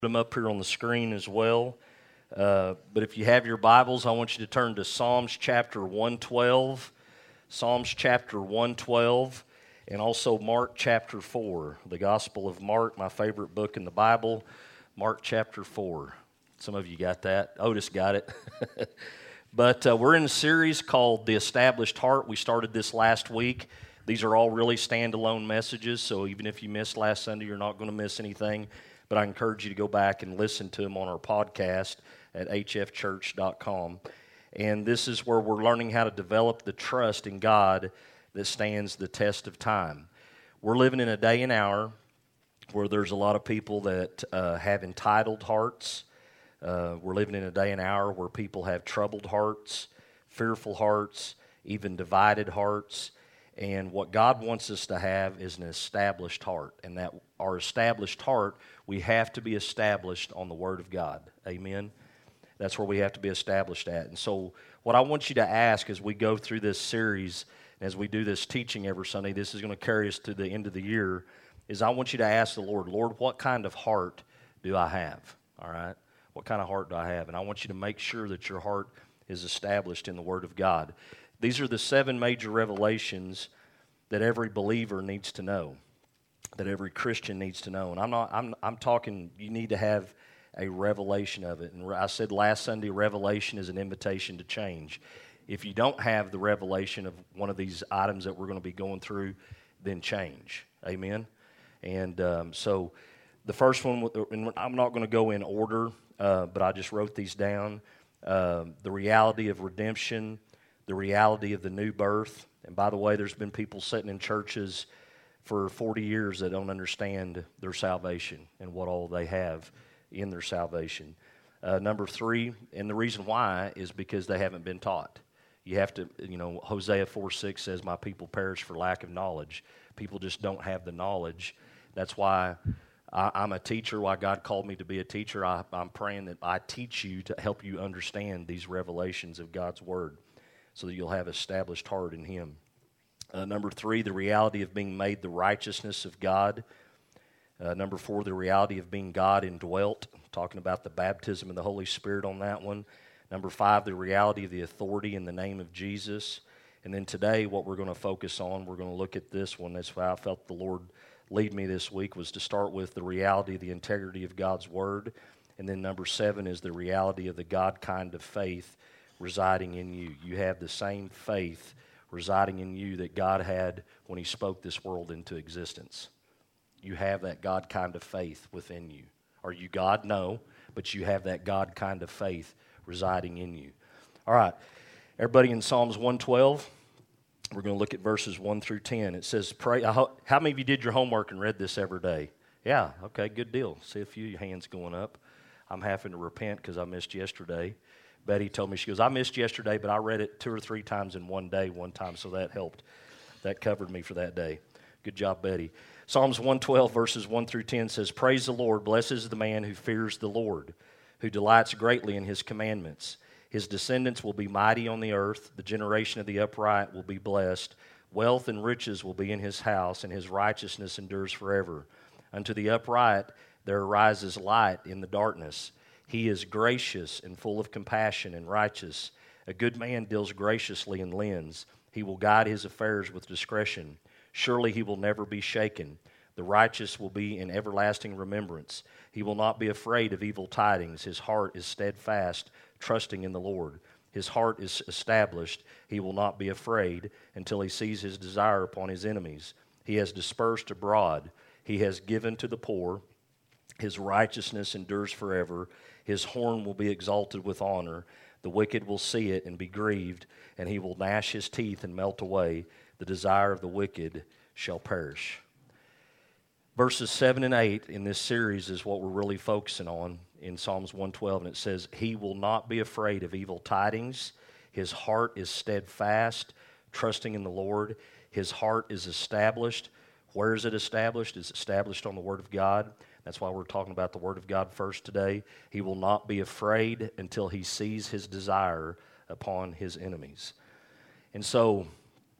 them up here on the screen as well. But if you have your Bibles, I want you to turn to Psalms chapter 112, Psalms chapter 112, and also Mark chapter 4, the Gospel of Mark, my favorite book in the Bible, Mark chapter 4. Some of you got that. Otis got it. But we're in a series called The Established Heart. We started this last week. These are all really standalone messages, so even if you missed last Sunday, you're not going to miss anything. But I encourage you to go back and listen to them on our podcast at hfchurch.com. And this is where we're learning how to develop the trust in God that stands the test of time. We're living in a day and hour where there's a lot of people that have entitled hearts. We're living in a day and hour where people have troubled hearts, fearful hearts, even divided hearts. And what God wants us to have is an established heart. And that our established heart, we have to be established on the Word of God. Amen? That's where we have to be established at. And so what I want you to ask as we go through this series, as we do this teaching every Sunday, this is going to carry us to the end of the year, is I want you to ask the Lord, Lord, what kind of heart do I have? All right? What kind of heart do I have? And I want you to make sure that your heart is established in the Word of God. These are the 7 major revelations that every believer needs to know, that every Christian needs to know. And I'm talking, you need to have a revelation of it. And I said last Sunday, revelation is an invitation to change. If you don't have the revelation of one of these items that we're going to be going through, then change. Amen? And so the first one, and I'm not going to go in order, but I just wrote these down. The reality of redemption, the reality of the new birth. And by the way, there's been people sitting in churches for 40 years that don't understand their salvation and what all they have in their salvation. Number 3, and the reason why is because they haven't been taught. You have to, Hosea 4:6 says, my people perish for lack of knowledge. People just don't have the knowledge. That's why I'm a teacher, why God called me to be a teacher. I'm praying that I teach you to help you understand these revelations of God's Word so that you'll have established heart in Him. Number 3, the reality of being made the righteousness of God. Number 4, the reality of being God indwelt, talking about the baptism of the Holy Spirit on that one. Number 5, the reality of the authority in the name of Jesus. And then today, what we're going to focus on, we're going to look at this one. That's why I felt the Lord lead me this week, was to start with the reality of the integrity of God's Word. And then number 7 is the reality of the God kind of faith residing in you. You have the same faith residing in you that God had when He spoke this world into existence. You have that God kind of faith within you. Are you God? No, but you have that God kind of faith residing in you. All right, everybody in Psalms 112, we're going to look at verses 1 through 10. It says, "Pray." How many of you did your homework and read this every day? Yeah, okay, good deal. See a few hands going up. I'm having to repent because I missed yesterday. Betty told me, she goes, I missed yesterday, but I read it 2 or 3 times in one day one time, so that helped. That covered me for that day. Good job, Betty. Psalms 112, verses 1 through 10 says, "Praise the Lord, blessed is the man who fears the Lord, who delights greatly in His commandments. His descendants will be mighty on the earth. The generation of the upright will be blessed. Wealth and riches will be in his house, and his righteousness endures forever. Unto the upright there arises light in the darkness. He is gracious and full of compassion and righteous. A good man deals graciously and lends. He will guide his affairs with discretion. Surely he will never be shaken. The righteous will be in everlasting remembrance. He will not be afraid of evil tidings. His heart is steadfast, trusting in the Lord. His heart is established. He will not be afraid until he sees his desire upon his enemies. He has dispersed abroad. He has given to the poor. His righteousness endures forever. His horn will be exalted with honor. The wicked will see it and be grieved, and he will gnash his teeth and melt away. The desire of the wicked shall perish." Verses 7 and 8 in this series is what we're really focusing on in Psalms 112, and it says, "He will not be afraid of evil tidings. His heart is steadfast, trusting in the Lord. His heart is established." Where is it established? It's established on the Word of God. That's why we're talking about the Word of God first today. He will not be afraid until he sees his desire upon his enemies. And so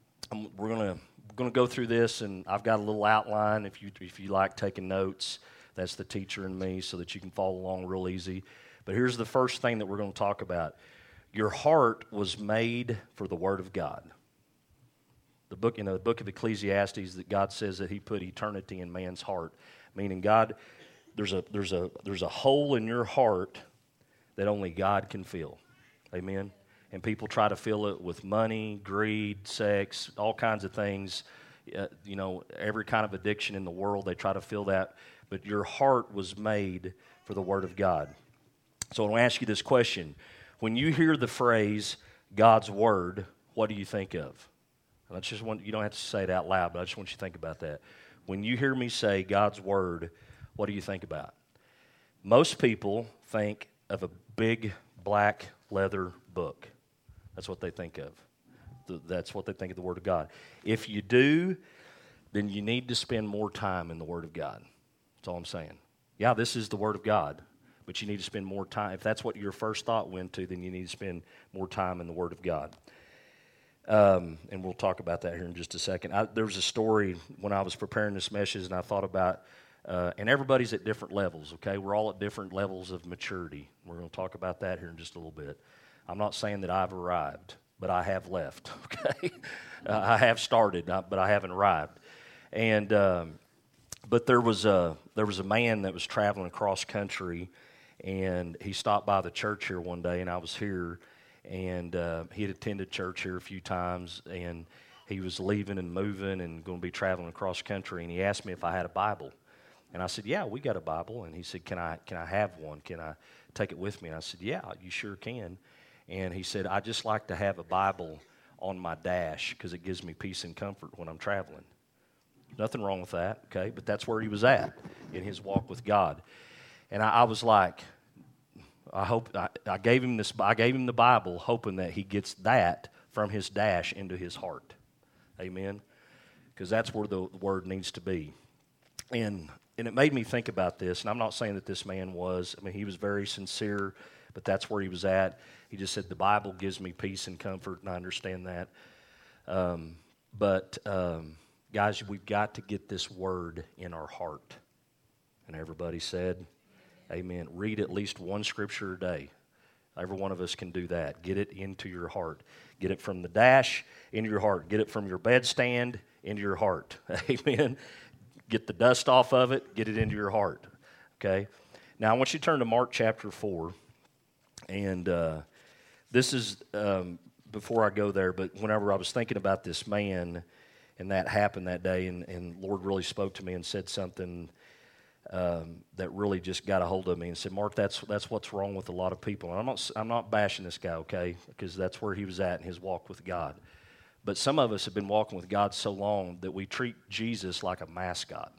we're going to go through this, and I've got a little outline if you like taking notes. That's the teacher in me, so that you can follow along real easy. But here's the first thing that we're going to talk about. Your heart was made for the Word of God. The book of Ecclesiastes, that God says that He put eternity in man's heart, meaning God, there's a hole in your heart that only God can fill. Amen. And people try to fill it with money, greed, sex, all kinds of things. Every kind of addiction in the world, they try to fill that. But your heart was made for the Word of God. So I want to ask you this question. When you hear the phrase, God's Word, what do you think of? You don't have to say it out loud, but I just want you to think about that. When you hear me say God's Word, what do you think about? Most people think of a big black leather book. That's what they think of. That's what they think of the Word of God. If you do, then you need to spend more time in the Word of God. That's all I'm saying. Yeah, this is the Word of God, but you need to spend more time. If that's what your first thought went to, then you need to spend more time in the Word of God. And we'll talk about that here in just a second. There was a story when I was preparing this message, and I thought about, and everybody's at different levels, okay? We're all at different levels of maturity. We're going to talk about that here in just a little bit. I'm not saying that I've arrived, but I have left, okay? I have started, but I haven't arrived. And but there was a man that was traveling across country, and he stopped by the church here one day, and I was here. And he had attended church here a few times, and he was leaving and moving and going to be traveling across country. And he asked me if I had a Bible, and I said, "Yeah, we got a Bible." And he said, "Can I have one? Can I take it with me?" And I said, "Yeah, you sure can." And he said, "I just like to have a Bible on my dash because it gives me peace and comfort when I'm traveling." Nothing wrong with that, okay? But that's where he was at in his walk with God, and I was like, I gave him the Bible, hoping that he gets that from his dash into his heart. Amen? Because that's where the Word needs to be. And it made me think about this, and I'm not saying that this man was. I mean, he was very sincere, but that's where he was at. He just said, the Bible gives me peace and comfort, and I understand that. Guys, we've got to get this Word in our heart. And everybody said, amen. Read at least one scripture a day. Every one of us can do that. Get it into your heart. Get it from the dash into your heart. Get it from your bedstand into your heart. Amen. Get the dust off of it. Get it into your heart. Okay? Now, I want you to turn to Mark chapter 4. And this is, before I go there, but whenever I was thinking about this man, and that happened that day, and Lord really spoke to me and said something that really just got a hold of me and said, "Mark, that's what's wrong with a lot of people." And I'm not bashing this guy, okay, because that's where he was at in his walk with God. But some of us have been walking with God so long that we treat Jesus like a mascot,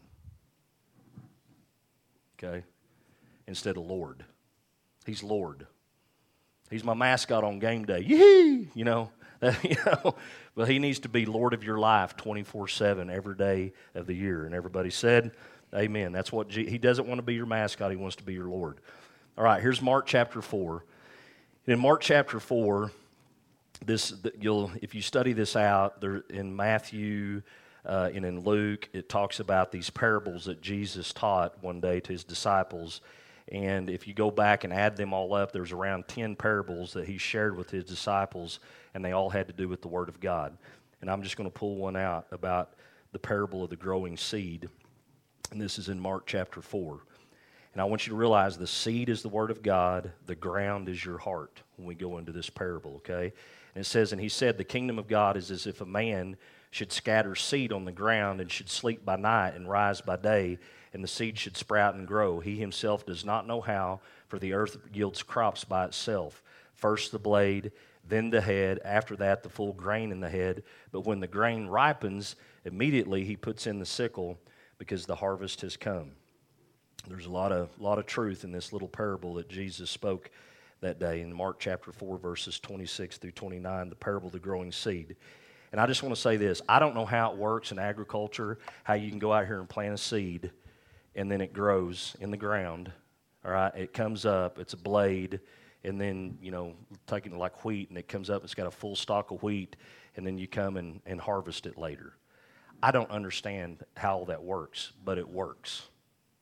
okay, instead of Lord. He's Lord. He's my mascot on game day. Yee! But he needs to be Lord of your life 24/7 every day of the year. And everybody said, amen. That's what he doesn't want to be your mascot. He wants to be your Lord. All right, here's Mark chapter 4. In Mark chapter 4, if you study this out, there in Matthew and in Luke, it talks about these parables that Jesus taught one day to his disciples. And if you go back and add them all up, there's around 10 parables that he shared with his disciples, and they all had to do with the Word of God. And I'm just going to pull one out about the parable of the growing seed. And this is in Mark chapter 4. And I want you to realize the seed is the Word of God, the ground is your heart when we go into this parable, okay? And it says, and he said, the kingdom of God is as if a man should scatter seed on the ground and should sleep by night and rise by day, and the seed should sprout and grow. He himself does not know how, for the earth yields crops by itself. First the blade, then the head, after that the full grain in the head. But when the grain ripens, immediately he puts in the sickle, because the harvest has come. There's a lot of truth in this little parable that Jesus spoke that day in Mark chapter 4, verses 26 through 29, the parable of the growing seed. And I just want to say this. I don't know how it works in agriculture, how you can go out here and plant a seed, and then it grows in the ground. All right, it comes up, it's a blade, and then, taking it like wheat, and it comes up, it's got a full stalk of wheat, and then you come and harvest it later. I don't understand how all that works, but it works.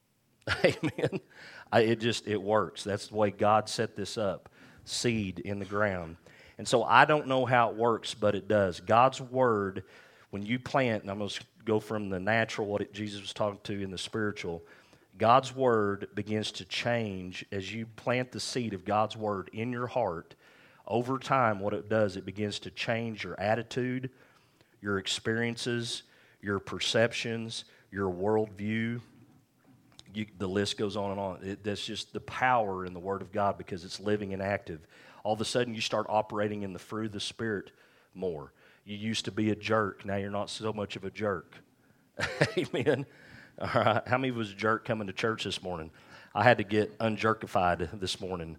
Amen. It works. That's the way God set this up. Seed in the ground. And so I don't know how it works, but it does. God's word, when you plant, and I'm going to go from the natural, Jesus was talking to, in the spiritual, God's word begins to change as you plant the seed of God's word in your heart. Over time, what it does, it begins to change your attitude, your experiences, your perceptions, your worldview. The list goes on and on. That's just the power in the Word of God because it's living and active. All of a sudden, you start operating in the fruit of the Spirit more. You used to be a jerk. Now you're not so much of a jerk. Amen. All right. How many was a jerk coming to church this morning? I had to get unjerkified this morning.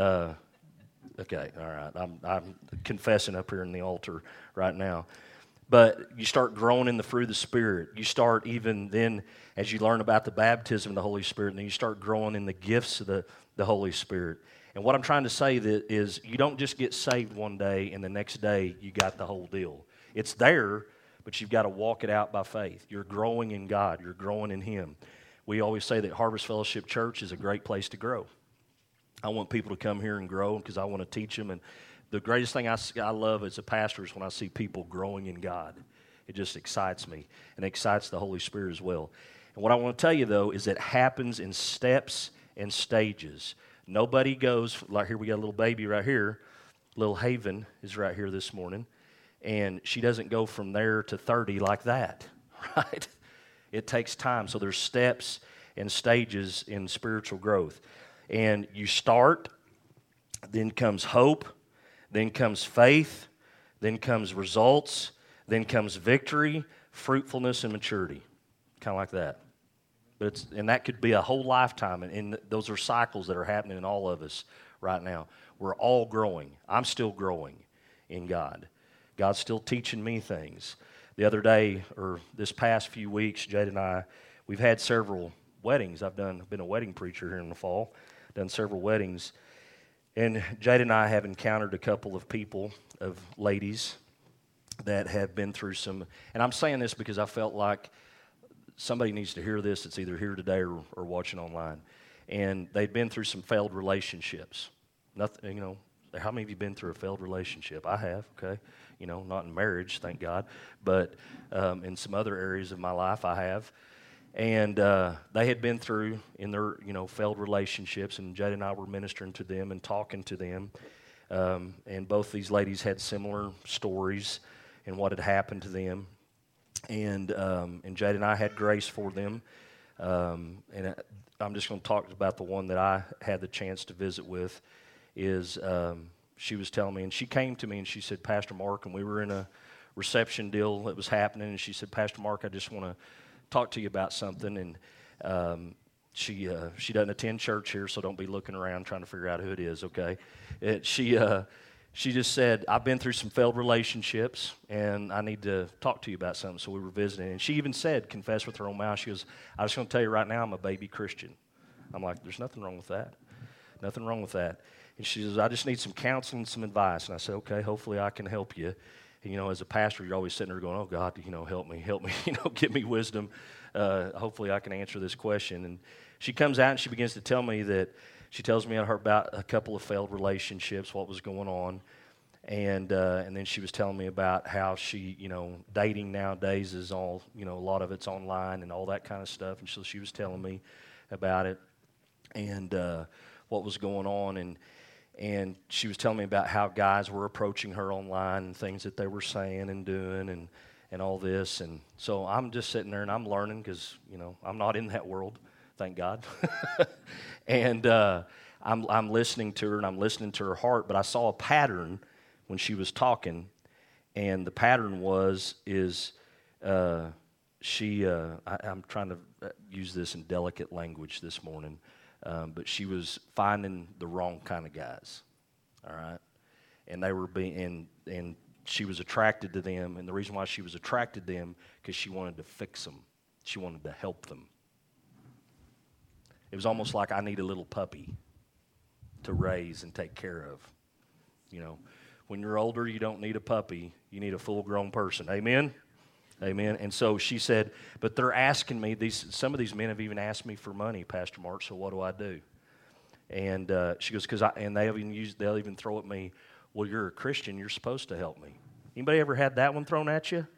Okay, all right. I'm confessing up here in the altar right now. But you start growing in the fruit of the Spirit. You start even then, as you learn about the baptism of the Holy Spirit, and then you start growing in the gifts of the Holy Spirit. And what I'm trying to say is you don't just get saved one day and the next day you got the whole deal. It's there, but you've got to walk it out by faith. You're growing in God. You're growing in Him. We always say that Harvest Fellowship Church is a great place to grow. I want people to come here and grow because I want to teach them. And the greatest thing I love as a pastor is when I see people growing in God. It just excites me, and it excites the Holy Spirit as well. And what I want to tell you, though, is it happens in steps and stages. Nobody goes, like here we got a little baby right here. Little Haven is right here this morning. And she doesn't go from there to 30 like that, right? It takes time. So there's steps and stages in spiritual growth. And you start, then comes hope, then comes faith, then comes results, then comes victory, fruitfulness, and maturity. Kind of like that. And that could be a whole lifetime, and those are cycles that are happening in all of us right now. We're all growing. I'm still growing in God. God's still teaching me things. The other day, or this past few weeks, Jade and I, we've had several weddings. I've been a wedding preacher here in the fall, done several weddings. And Jade and I have encountered a couple of people, of ladies, that have been through some, and I'm saying this because I felt like somebody needs to hear this that's either here today or watching online. And they'd been through some failed relationships. Nothing, how many of you been through a failed relationship? I have, okay. Not in marriage, thank God, but in some other areas of my life I have. And they had been through in their, failed relationships, and Jade and I were ministering to them and talking to them. And both these ladies had similar stories and what had happened to them. And Jade and I had grace for them. And I'm just going to talk about the one that I had the chance to visit with. She was telling me, and she came to me and she said, Pastor Mark, and we were in a reception deal that was happening, and she said, Pastor Mark, I just want to talk to you about something. And she doesn't attend church here, so don't be looking around trying to figure out who it is, okay? She just said, I've been through some failed relationships, and I need to talk to you about something. So we were visiting. And she even said, confess with her own mouth, she goes, I'm just going to tell you right now, I'm a baby Christian. I'm like, there's nothing wrong with that. Nothing wrong with that. And she says, I just need some counseling, some advice. And I said, okay, hopefully I can help you. And, as a pastor, you're always sitting there going, oh, God, help me, give me wisdom. Hopefully I can answer this question. And she comes out and she begins to tell me that, she tells me about a couple of failed relationships, what was going on. And then she was telling me about how she, dating nowadays is all, a lot of it's online and all that kind of stuff. And so she was telling me about it and what was going on. And she was telling me about how guys were approaching her online and things that they were saying and doing and all this. And so I'm just sitting there and I'm learning because, I'm not in that world, thank God. And I'm listening to her and I'm listening to her heart. But I saw a pattern when she was talking. And the pattern I'm trying to use this in delicate language this morning. But she was finding the wrong kind of guys, all right? And they were and she was attracted to them, and the reason why she was attracted to them, because she wanted to fix them. She wanted to help them. It was almost like I need a little puppy to raise and take care of. When you're older, you don't need a puppy. You need a full-grown person. Amen? Amen. And so she said, but they're asking me, some of these men have even asked me for money, Pastor Mark, so what do I do? And she goes, and they'll even throw at me, well, you're a Christian, you're supposed to help me. Anybody ever had that one thrown at you?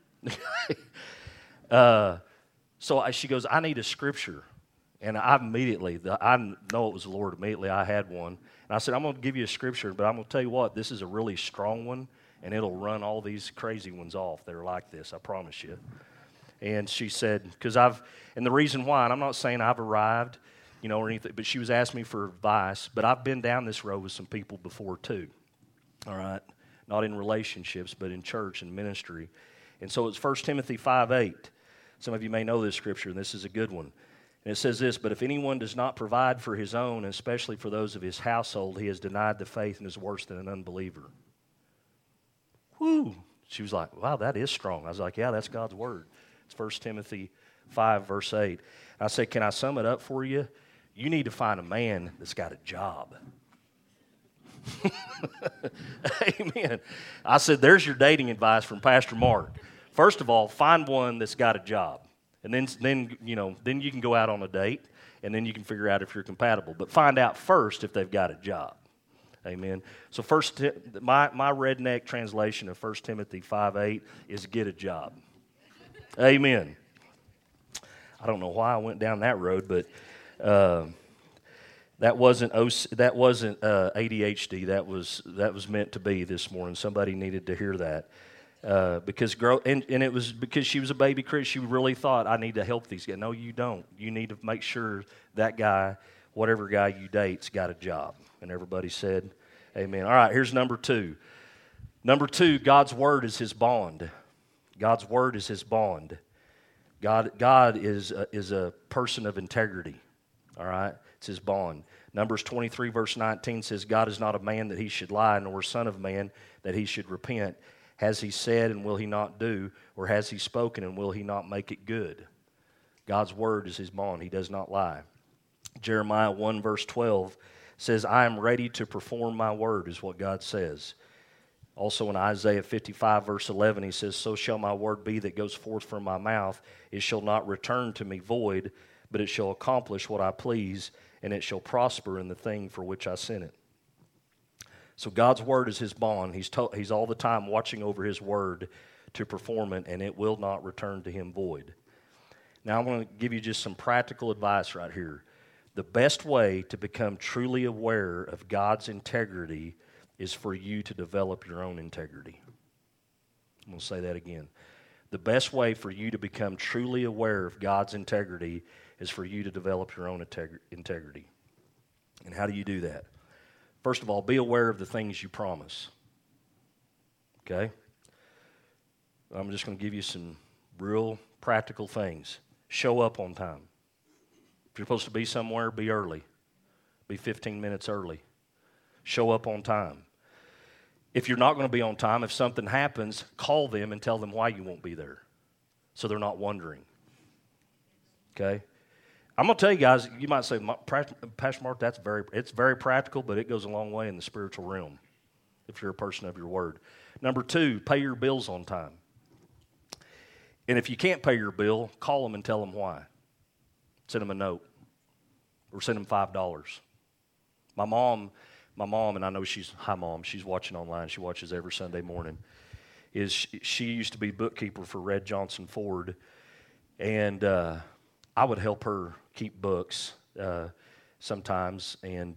She goes, I need a scripture. And I know it was the Lord immediately. I had one. And I said, I'm going to give you a scripture, but I'm going to tell you what, this is a really strong one, and it'll run all these crazy ones off that are like this, I promise you. And she said, and the reason why, and I'm not saying I've arrived, or anything, but she was asking me for advice, but I've been down this road with some people before too, all right? Not in relationships, but in church and ministry. And so it's 1 Timothy 5:8. Some of you may know this scripture, and this is a good one. And it says this, but if anyone does not provide for his own, and especially for those of his household, he has denied the faith and is worse than an unbeliever. Whew. She was like, wow, that is strong. I was like, yeah, that's God's word. It's 1 Timothy 5, verse 8. I said, can I sum it up for you? You need to find a man that's got a job. Amen. I said, there's your dating advice from Pastor Mark. First of all, find one that's got a job. And then you can go out on a date, and then you can figure out if you're compatible. But find out first if they've got a job. Amen. So my redneck translation of 1 Timothy 5:8 is get a job. Amen. I don't know why I went down that road, but that wasn't ADHD. That was meant to be this morning. Somebody needed to hear that. It was because she was a baby Christian. She really thought, I need to help these guys. No, you don't. You need to make sure that guy, whatever guy you date's got a job. And everybody said, amen. All right, here's number 2. Number 2, God's word is his bond. God's word is his bond. God is a person of integrity. All right, it's his bond. Numbers 23, verse 19 says, God is not a man that he should lie, nor a son of man that he should repent. Has he said, and will he not do? Or has he spoken, and will he not make it good? God's word is his bond. He does not lie. Jeremiah 1, verse 12 says, I am ready to perform my word, is what God says. Also in Isaiah 55, verse 11, he says, so shall my word be that goes forth from my mouth. It shall not return to me void, but it shall accomplish what I please, and it shall prosper in the thing for which I sent it. So God's word is his bond. He's all the time watching over his word to perform it, and it will not return to him void. Now I'm going to give you just some practical advice right here. The best way to become truly aware of God's integrity is for you to develop your own integrity. I'm going to say that again. The best way for you to become truly aware of God's integrity is for you to develop your own integrity. And how do you do that? First of all, be aware of the things you promise. Okay? I'm just going to give you some real practical things. Show up on time. If you're supposed to be somewhere, be early. Be 15 minutes early. Show up on time. If you're not going to be on time, if something happens, call them and tell them why you won't be there, so they're not wondering. Okay? I'm going to tell you guys, you might say, Pastor Mark, it's very practical, but it goes a long way in the spiritual realm if you're a person of your word. Number 2, pay your bills on time. And if you can't pay your bill, call them and tell them why. Send them a note or send them $5. My mom, and I know hi Mom, she's watching online. She watches every Sunday morning. She used to be bookkeeper for Red Johnson Ford, and I would help her keep books sometimes, and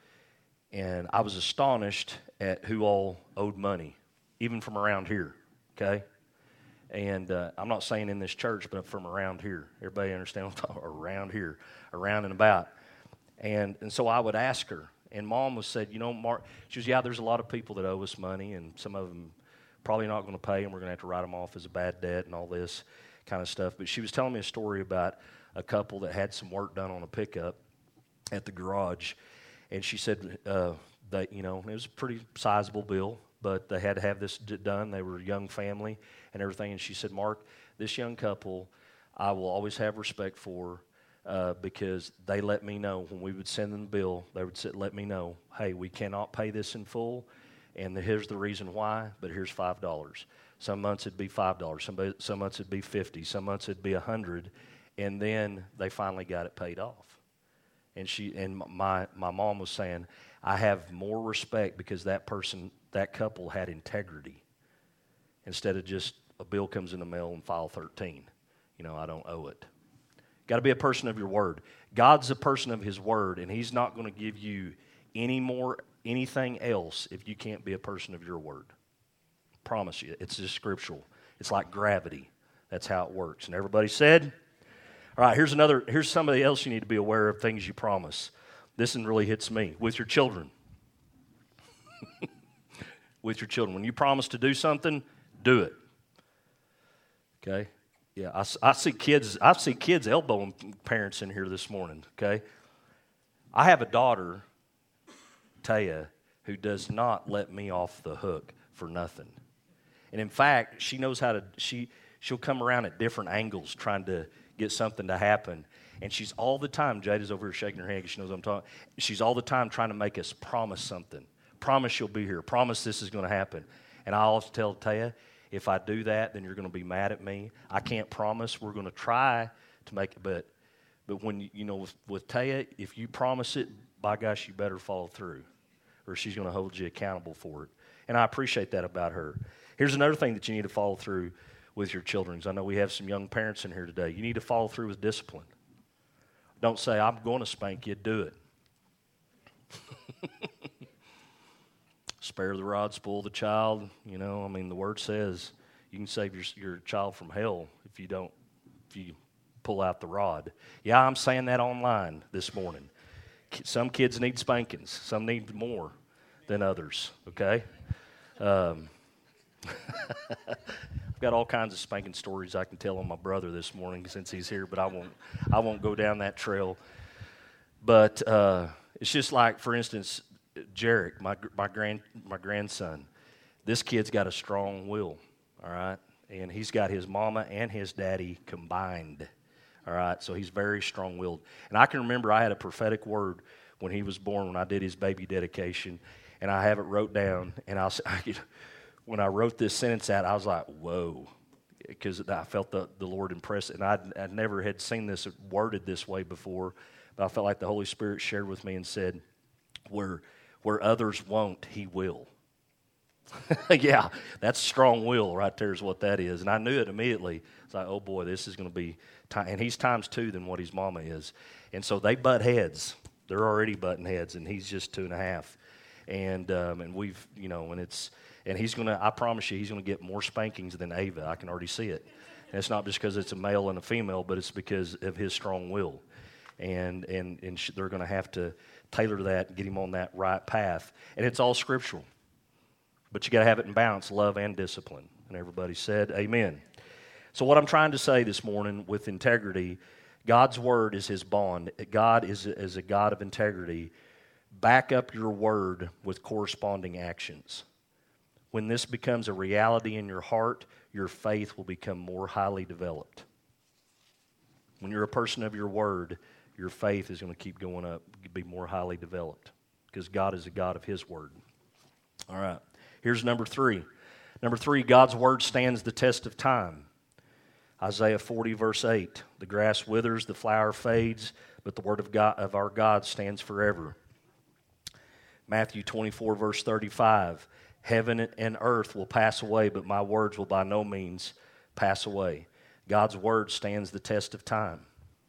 I was astonished at who all owed money, even from around here, okay? And I'm not saying in this church, but from around here. Everybody understand what I'm talking about? Around here, around and about. And so I would ask her, and Mom said, Mark, she goes, yeah, there's a lot of people that owe us money, and some of them probably not going to pay, and we're going to have to write them off as a bad debt and all this kind of stuff. But she was telling me a story about a couple that had some work done on a pickup at the garage, and she said that it was a pretty sizable bill, but they had to have this done. They were a young family and everything, and she said, Mark, this young couple I will always have respect for because they let me know when we would send them the bill, they would let me know, hey, we cannot pay this in full, and here's the reason why, but here's $5. Some months it'd be $5. Some months it'd be $50. Some months it'd be $100. And then they finally got it paid off. And my mom was saying, I have more respect because that couple had integrity. Instead of just a bill comes in the mail and file 13. I don't owe it. Got to be a person of your word. God's a person of his word, and he's not going to give you anything else if you can't be a person of your word. Promise you. It's just scriptural. It's like gravity. That's how it works. And everybody said? All right, here's somebody else you need to be aware of, things you promise. This one really hits me. With your children. With your children. When you promise to do something, do it. Okay? Yeah, I see kids elbowing parents in here this morning, okay? I have a daughter, Taya, who does not let me off the hook for nothing. And in fact, she knows how to, she'll come around at different angles trying to get something to happen. And she's all the time, Jada's over here shaking her head because she knows what I'm talking. She's all the time trying to make us promise something. Promise you'll be here. Promise this is going to happen. And I always tell Taya, if I do that, then you're going to be mad at me. I can't promise. We're going to try to make it, but when with Taya, if you promise it, by gosh, you better follow through, or she's going to hold you accountable for it. And I appreciate that about her. Here's another thing that you need to follow through with your children. I know we have some young parents in here today. You need to follow through with discipline. Don't say, I'm going to spank you. Do it. Spare the rod, spoil the child. The word says you can save your child from hell if you pull out the rod. Yeah, I'm saying that online this morning. Some kids need spankings. Some need more than others, okay? I've got all kinds of spanking stories I can tell on my brother this morning since he's here, but I won't go down that trail. But it's just like, for instance, Jarek, my grandson, this kid's got a strong will, all right? And he's got his mama and his daddy combined, all right? So he's very strong-willed. And I can remember I had a prophetic word when he was born, when I did his baby dedication, and I have it wrote down. And when I wrote this sentence out, I was like, whoa, because I felt the Lord impress it. And I never had seen this worded this way before, but I felt like the Holy Spirit shared with me and said, where others won't, he will. Yeah, that's strong will right there is what that is. And I knew it immediately. It's like, oh boy, this is going to be time. And he's times 2 than what his mama is. And so they butt heads. They're already butting heads, and he's just 2.5. And we've, and he's going to, I promise you, he's going to get more spankings than Ava. I can already see it. And it's not just because it's a male and a female, but it's because of his strong will. And they're going to have to tailor that and get him on that right path. And it's all scriptural. But you got to have it in balance, love and discipline. And everybody said amen. So what I'm trying to say this morning with integrity, God's word is his bond. God is a God of integrity. Back up your word with corresponding actions. When this becomes a reality in your heart, your faith will become more highly developed. When you're a person of your word, your faith is going to keep going up, be more highly developed, because God is a God of his word. All right, here's number 3. Number 3, God's word stands the test of time. Isaiah 40, verse 8, the grass withers, the flower fades, but the word of our God stands forever. Matthew 24, verse 35, heaven and earth will pass away, but my words will by no means pass away. God's word stands the test of time.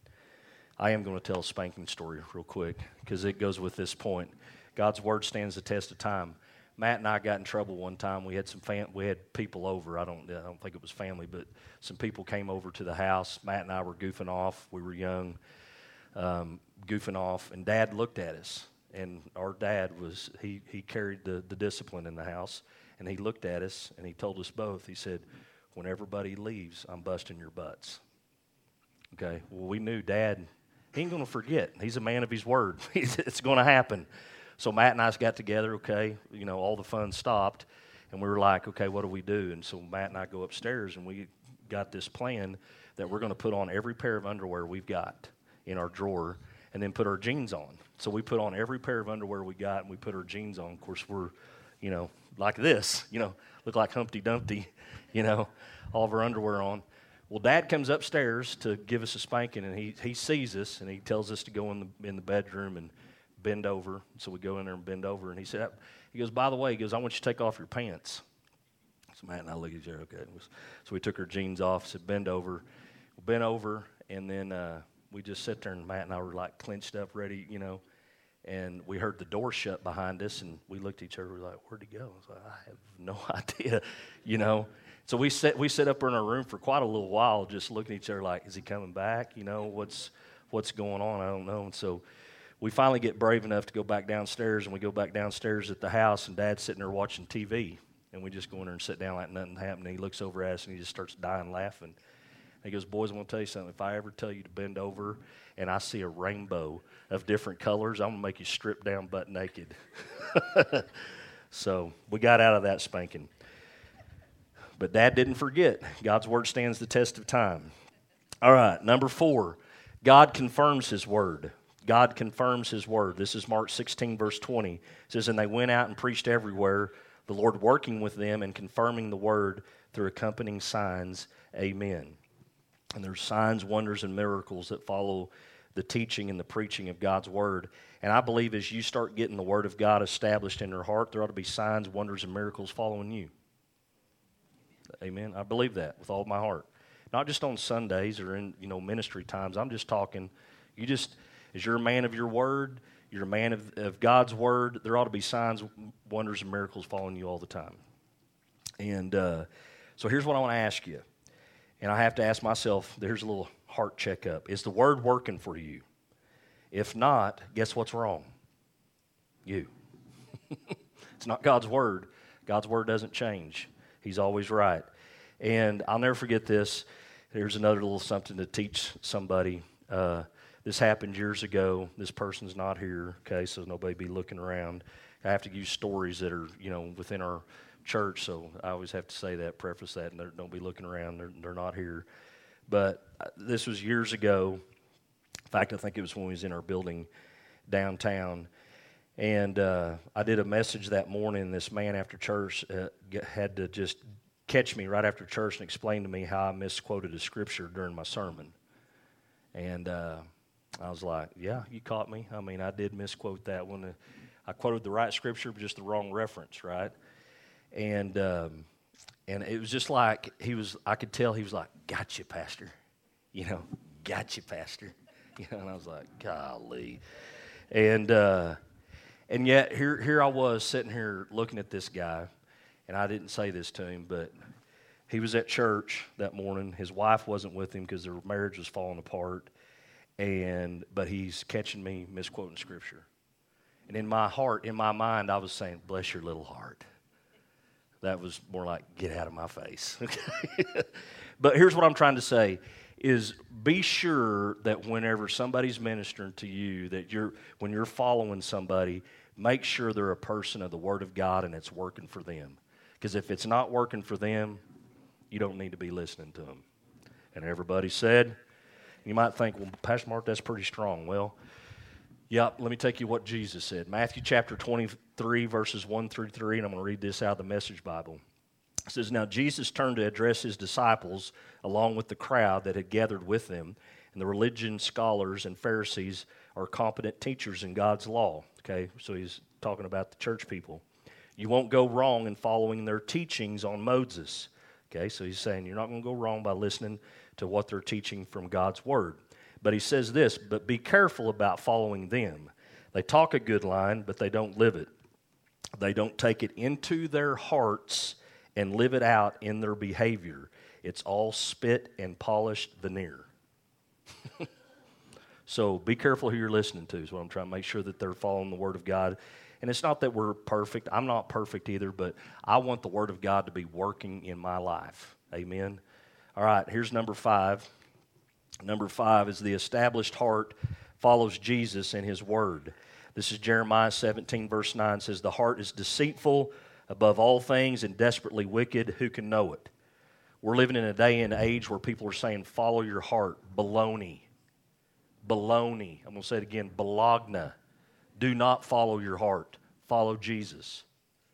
I am going to tell a spanking story real quick because it goes with this point. God's word stands the test of time. Matt and I got in trouble one time. We had we had people over. I don't think it was family, but some people came over to the house. Matt and I were goofing off. We were young, goofing off, and Dad looked at us. And our dad he carried the discipline in the house, and he looked at us and he told us both. He said, "When everybody leaves, I'm busting your butts." Okay. Well, we knew Dad. He ain't going to forget. He's a man of his word. It's going to happen. So Matt and I got together, okay, all the fun stopped, and we were like, okay, what do we do? And so Matt and I go upstairs, and we got this plan that we're going to put on every pair of underwear we've got in our drawer and then put our jeans on. So we put on every pair of underwear we got, and we put our jeans on. Of course, we're, like this, look like Humpty Dumpty, all of our underwear on. Well, Dad comes upstairs to give us a spanking, and he sees us, and he tells us to go in the bedroom and bend over. So we go in there and bend over, and he goes, by the way, I want you to take off your pants. So Matt and I look at each other, okay. So we took our jeans off, said bend over. We bent over, and then we just sat there, and Matt and I were like clenched up, ready, and we heard the door shut behind us, and we looked at each other, we were like, where'd he go? I was like, I have no idea, So we sat up in our room for quite a little while, just looking at each other like, is he coming back? What's going on? I don't know. And so we finally get brave enough to go back downstairs, and we go back downstairs at the house, and Dad's sitting there watching TV, and we just go in there and sit down like nothing happened. And he looks over at us, and he just starts dying laughing. He goes, boys, I'm going to tell you something. If I ever tell you to bend over and I see a rainbow of different colors, I'm going to make you strip down butt naked. So we got out of that spanking. But Dad didn't forget. God's word stands the test of time. All right, number 4, God confirms his word. God confirms his word. This is Mark 16, verse 20. It says, and they went out and preached everywhere, the Lord working with them and confirming the word through accompanying signs. Amen. And there's signs, wonders, and miracles that follow the teaching and the preaching of God's word. And I believe as you start getting the word of God established in your heart, there ought to be signs, wonders, and miracles following you. Amen. I believe that with all my heart. Not just on Sundays or in ministry times. I'm just talking, as you're a man of your word, you're a man of God's word, there ought to be signs, wonders, and miracles following you all the time. And so here's what I want to ask you. And I have to ask myself, here's a little heart checkup. Is the word working for you? If not, guess what's wrong? You. It's not God's word. God's word doesn't change. He's always right. And I'll never forget this. Here's another little something to teach somebody. This happened years ago. This person's not here, okay, so nobody be looking around. I have to use stories that are, within our church, so I always have to say that, preface that, and don't be looking around. They're not here. But this was years ago. In fact, I think it was when we was in our building downtown. And I did a message that morning. This man after church had to just catch me right after church and explain to me how I misquoted a scripture during my sermon. And I was like, yeah, you caught me. I mean, I did misquote that one. I quoted the right scripture, but just the wrong reference, right? And it was just like I could tell he was like, gotcha, Pastor. Gotcha, Pastor. And I was like, golly. And yet here I was sitting here looking at this guy, and I didn't say this to him, but he was at church that morning. His wife wasn't with him because their marriage was falling apart, but he's catching me misquoting scripture. And in my heart, in my mind, I was saying, bless your little heart. That was more like, get out of my face. Okay? But here's what I'm trying to say is be sure that whenever somebody's ministering to you, when you're following somebody, make sure they're a person of the Word of God and it's working for them. Because if it's not working for them, you don't need to be listening to them. And everybody said, you might think, well, Pastor Mark, that's pretty strong. Well, yep, let me take you what Jesus said. Matthew chapter 23, verses 1 through 3, and I'm going to read this out of the Message Bible. It says, now Jesus turned to address his disciples along with the crowd that had gathered with them. And the religion scholars and Pharisees are competent teachers in God's law. Okay, so he's talking about the church people. You won't go wrong in following their teachings on Moses. Okay, so he's saying you're not going to go wrong by listening to what they're teaching from God's word. But he says this, but be careful about following them. They talk a good line, but they don't live it. They don't take it into their hearts and live it out in their behavior. It's all spit and polished veneer. So be careful who you're listening to is what I'm trying to make sure that they're following the Word of God. And it's not that we're perfect. I'm not perfect either, but I want the Word of God to be working in my life. Amen. All right, here's number 5. Number 5 is the established heart follows Jesus and His Word. This is Jeremiah 17, verse 9. It says, the heart is deceitful above all things and desperately wicked. Who can know it? We're living in a day and age where people are saying, follow your heart. Baloney. Baloney. I'm going to say it again. Bologna. Do not follow your heart. Follow Jesus.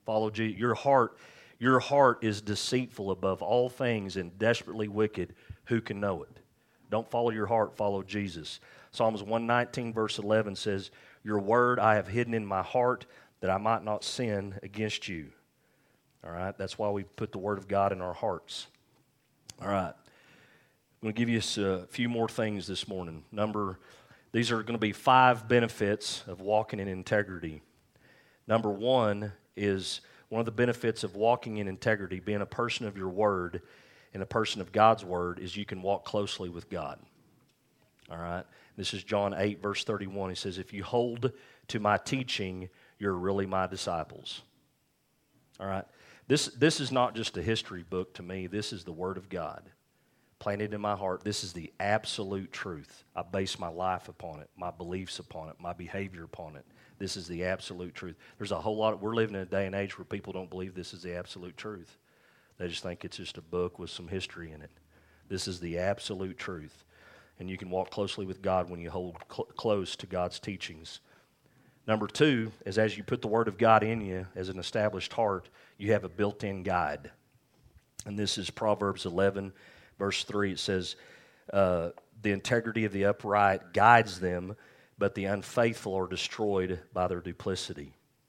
Follow Jesus. Your heart is deceitful above all things and desperately wicked. Who can know it? Don't follow your heart, follow Jesus. Psalms 119 verse 11 says, your word I have hidden in my heart that I might not sin against you. All right, that's why we put the word of God in our hearts. All right, I'm going to give you a few more things this morning. These are going to be 5 benefits of walking in integrity. Number 1 is one of the benefits of walking in integrity, being a person of your word and a person of God's word, is you can walk closely with God. All right, this is John 8 verse 31. He says, if you hold to my teaching, you're really my disciples. All right, this is not just a history book to me. This is the word of God planted in my heart. This is the absolute truth. I base my life upon it, my beliefs upon it, my behavior upon it. This is the absolute truth. There's a whole lot. We're living in a day and age where people don't believe this is the absolute truth. They just think it's just a book with some history in it. This is the absolute truth. And you can walk closely with God when you hold close to God's teachings. Number 2 is as you put the Word of God in you as an established heart, you have a built-in guide. And this is Proverbs 11, verse 3. It says, the integrity of the upright guides them, but the unfaithful are destroyed by their duplicity.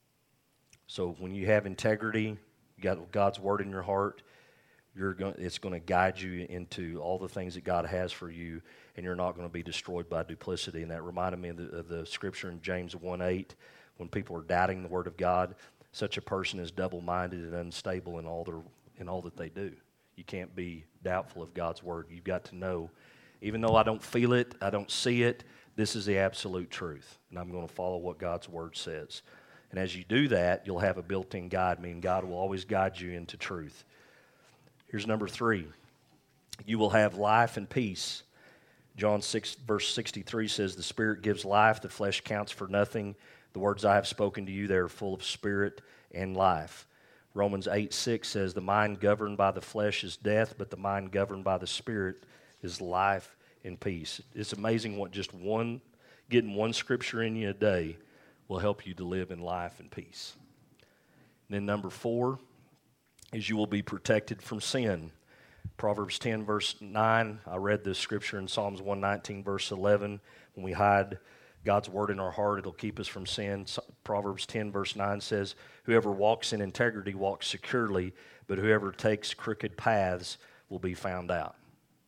So when you have integrity, you got God's Word in your heart, it's going to guide you into all the things that God has for you, and you're not going to be destroyed by duplicity. And that reminded me of the scripture in James 1:8, when people are doubting the Word of God. Such a person is double-minded and unstable in all that they do. You can't be doubtful of God's Word. You've got to know, even though I don't feel it, I don't see it, this is the absolute truth, and I'm going to follow what God's Word says. And as you do that, you'll have a built-in guide, meaning God will always guide you into truth. Here's number 3. You will have life and peace. John 6, verse 63 says, the Spirit gives life, the flesh counts for nothing. The words I have spoken to you, they are full of spirit and life. Romans 8:6 says, the mind governed by the flesh is death, but the mind governed by the Spirit is life and peace. It's amazing what just getting one scripture in you a day will help you to live in life and peace. And then number 4 is you will be protected from sin. Proverbs 10, verse 9, I read this scripture in Psalms 119, verse 11. When we hide God's word in our heart, it'll keep us from sin. Proverbs 10, verse 9 says, whoever walks in integrity walks securely, but whoever takes crooked paths will be found out.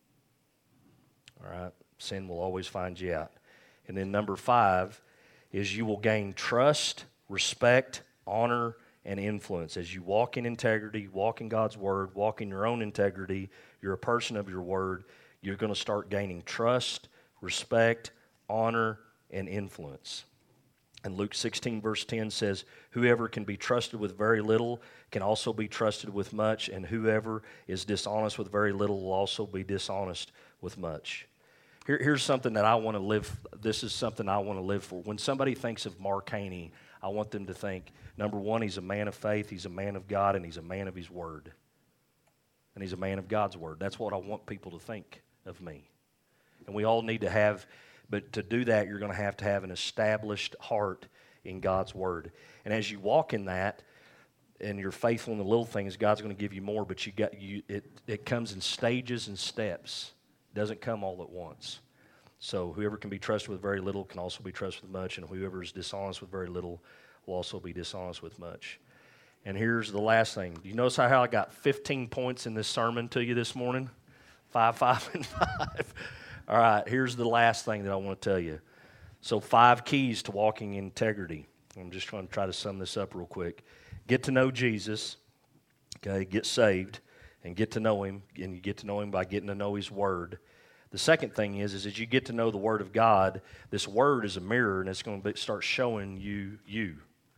All right, sin will always find you out. And then number 5 is you will gain trust, respect, honor, and influence. As you walk in integrity, walk in God's word, walk in your own integrity, you're a person of your word, you're going to start gaining trust, respect, honor, and influence. And Luke 16, verse 10 says, whoever can be trusted with very little can also be trusted with much, and whoever is dishonest with very little will also be dishonest with much. Here's something that I want to live. This is something I want to live for. When somebody thinks of Mark Haney, I want them to think, number 1, he's a man of faith, he's a man of God, and he's a man of his word. And he's a man of God's word. That's what I want people to think of me. And we all need to have, but to do that, you're going to have an established heart in God's word. And as you walk in that, and you're faithful in the little things, God's going to give you more, but it comes in stages and steps. It doesn't come all at once. So whoever can be trusted with very little can also be trusted with much, and whoever is dishonest with very little will also be dishonest with much. And here's the last thing. Do you notice how I got 15 points in this sermon to you this morning? 5, 5, and 5. All right, here's the last thing that I want to tell you. So 5 keys to walking in integrity. I'm just going to try to sum this up real quick. Get to know Jesus, okay, get saved, and get to know Him, and you get to know Him by getting to know His Word. The second thing is as you get to know the Word of God, this Word is a mirror, and it's going to start showing you.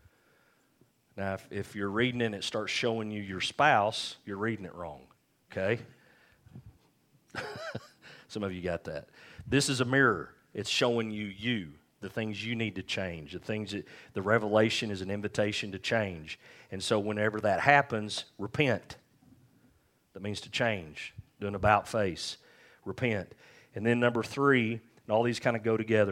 Now, if you're reading and it starts showing you your spouse, you're reading it wrong, okay? Some of you got that. This is a mirror. It's showing you, the things you need to change, the revelation is an invitation to change. And so whenever that happens, repent. That means to change, do an about face. Repent. And then number 3, and all these kind of go together,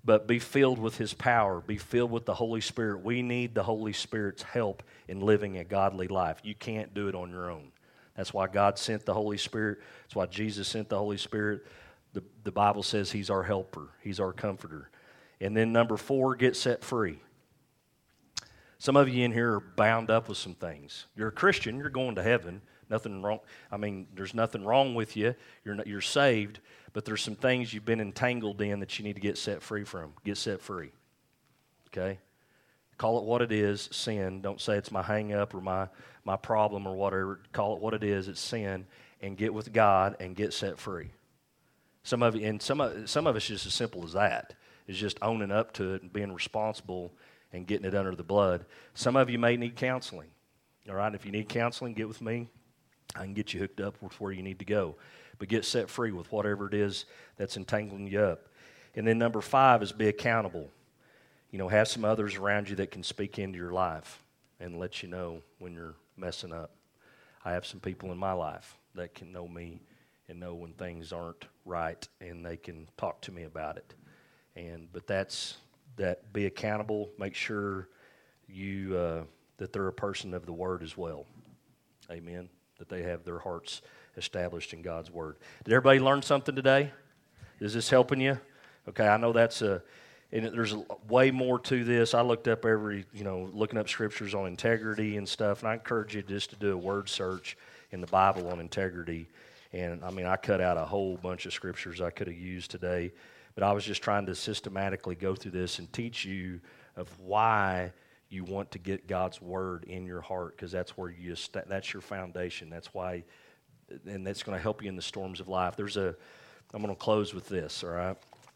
but be filled with His power. Be filled with the Holy Spirit. We need the Holy Spirit's help in living a godly life. You can't do it on your own. That's why God sent the Holy Spirit. That's why Jesus sent the Holy Spirit. The Bible says He's our helper. He's our comforter. And then number 4, get set free. Some of you in here are bound up with some things. You're a Christian. You're going to heaven. Nothing wrong. I mean, there's nothing wrong with you. You're saved. But there's some things you've been entangled in that you need to get set free from. Get set free. Okay? Call it what it is, sin. Don't say it's my hang-up or my problem or whatever. Call it what it is, it's sin. And get with God and get set free. Some of it's just as simple as that. It's just owning up to it and being responsible and getting it under the blood. Some of you may need counseling. All right? If you need counseling, get with me. I can get you hooked up with where you need to go. But get set free with whatever it is that's entangling you up. And then number 5 is be accountable. Have some others around you that can speak into your life and let you know when you're messing up. I have some people in my life that can know me and know when things aren't right, and they can talk to me about it. But that's that. Be accountable. Make sure you that they're a person of the Word as well. Amen. That they have their hearts established in God's Word. Did everybody learn something today? Is this helping you? Okay, I know and there's way more to this. I looked up looking up scriptures on integrity and stuff, and I encourage you just to do a word search in the Bible on integrity. And I cut out a whole bunch of scriptures I could have used today, but I was just trying to systematically go through this and teach you of why you want to get God's Word in your heart, because that's where that's your foundation. That's why, and that's going to help you in the storms of life. I'm going to close with this, all right,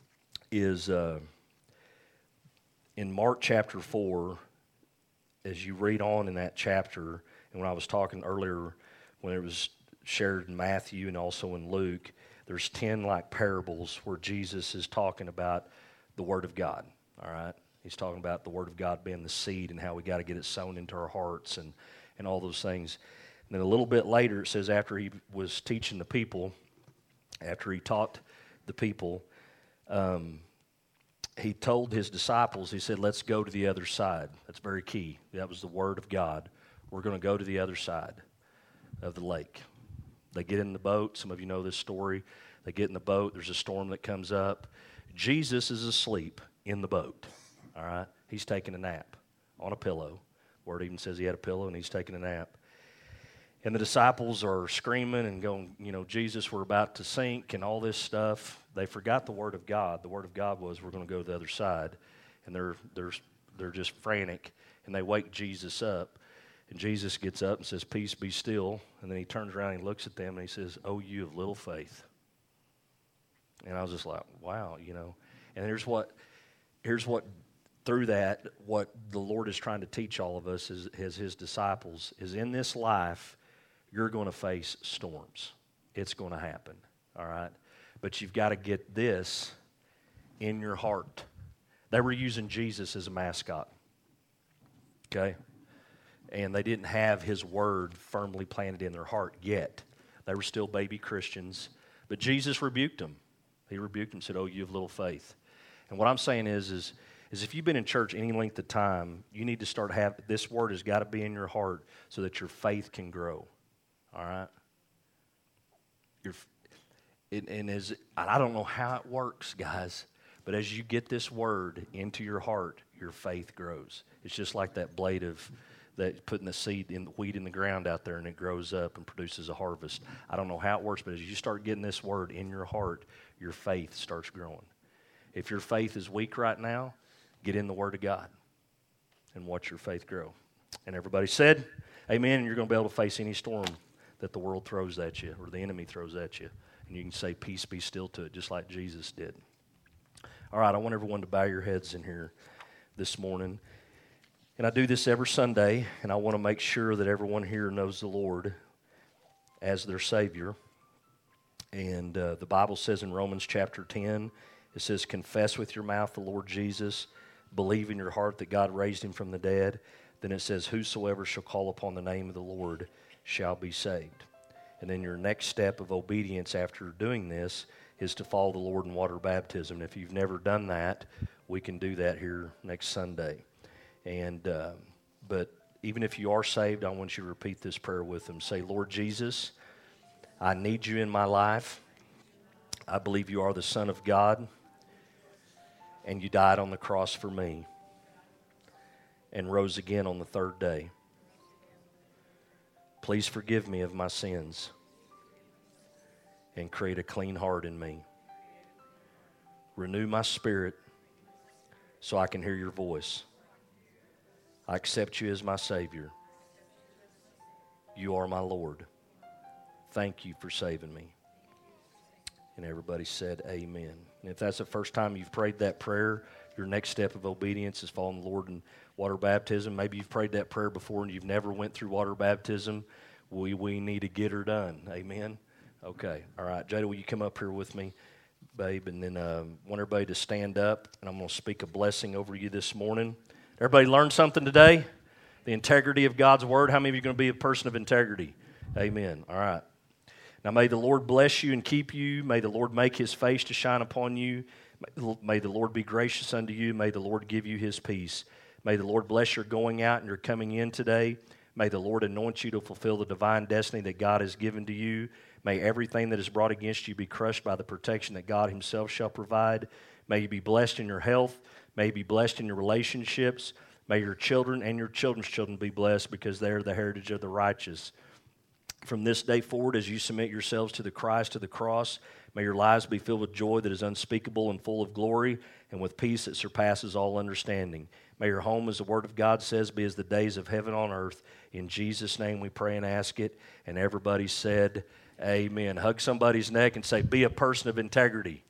in Mark chapter 4, as you read on in that chapter, and when I was talking earlier, when it was shared in Matthew and also in Luke, there's 10 parables where Jesus is talking about the Word of God, all right? He's talking about the Word of God being the seed and how we got to get it sown into our hearts and all those things. And then a little bit later, it says after he was teaching the people, after he taught the people, he told his disciples, he said, let's go to the other side. That's very key. That was the Word of God. We're going to go to the other side of the lake. They get in the boat. Some of you know this story. They get in the boat. There's a storm that comes up. Jesus is asleep in the boat. All right? He's taking a nap on a pillow. The Word even says he had a pillow and he's taking a nap. And the disciples are screaming and going, Jesus, we're about to sink and all this stuff. They forgot the Word of God. The Word of God was, we're going to go to the other side. And they're just frantic. And they wake Jesus up. And Jesus gets up and says, peace, be still. And then he turns around and he looks at them and he says, oh, you of little faith. And I was just like, wow, And here's what through that, what the Lord is trying to teach all of us as his disciples is in this life, you're going to face storms. It's going to happen, all right? But you've got to get this in your heart. They were using Jesus as a mascot, okay? And they didn't have his word firmly planted in their heart yet. They were still baby Christians. But Jesus rebuked them. He rebuked them and said, oh, you have little faith. And what I'm saying is if you've been in church any length of time, you need to start this word has got to be in your heart so that your faith can grow. All right? I don't know how it works, guys, but as you get this word into your heart, your faith grows. It's just like that blade of that putting the seed in the wheat in the ground out there and it grows up and produces a harvest. I don't know how it works, but as you start getting this word in your heart, your faith starts growing. If your faith is weak right now, get in the Word of God and watch your faith grow. And everybody said, amen, and you're going to be able to face any storm that the world throws at you or the enemy throws at you. And you can say, peace, be still to it, just like Jesus did. All right, I want everyone to bow your heads in here this morning. And I do this every Sunday, and I want to make sure that everyone here knows the Lord as their Savior. And the Bible says in Romans chapter 10, it says, confess with your mouth the Lord Jesus, believe in your heart that God raised him from the dead. Then it says, whosoever shall call upon the name of the Lord shall be saved. And then your next step of obedience after doing this is to follow the Lord in water baptism. And if you've never done that, we can do that here next Sunday. And but even if you are saved, I want you to repeat this prayer with them. Say, Lord Jesus, I need you in my life. I believe you are the Son of God, and you died on the cross for me and rose again on the third day. Please forgive me of my sins and create a clean heart in me. Renew my spirit so I can hear your voice. I accept you as my Savior. You are my Lord. Thank you for saving me. And everybody said amen. And if that's the first time you've prayed that prayer, your next step of obedience is following the Lord in water baptism. Maybe you've prayed that prayer before and you've never went through water baptism. We need to get her done. Amen? Okay. All right. Jada, will you come up here with me, babe? And then I want everybody to stand up, and I'm going to speak a blessing over you this morning. Everybody learn something today? The integrity of God's Word. How many of you are going to be a person of integrity? Amen. All right. Now may the Lord bless you and keep you. May the Lord make His face to shine upon you. May the Lord be gracious unto you. May the Lord give you His peace. May the Lord bless your going out and your coming in today. May the Lord anoint you to fulfill the divine destiny that God has given to you. May everything that is brought against you be crushed by the protection that God Himself shall provide. May you be blessed in your health. May you be blessed in your relationships. May your children and your children's children be blessed because they are the heritage of the righteous. From this day forward, as you submit yourselves to the Christ, to the cross, may your lives be filled with joy that is unspeakable and full of glory and with peace that surpasses all understanding. May your home, as the Word of God says, be as the days of heaven on earth. In Jesus' name we pray and ask it. And everybody said, amen. Hug somebody's neck and say, be a person of integrity.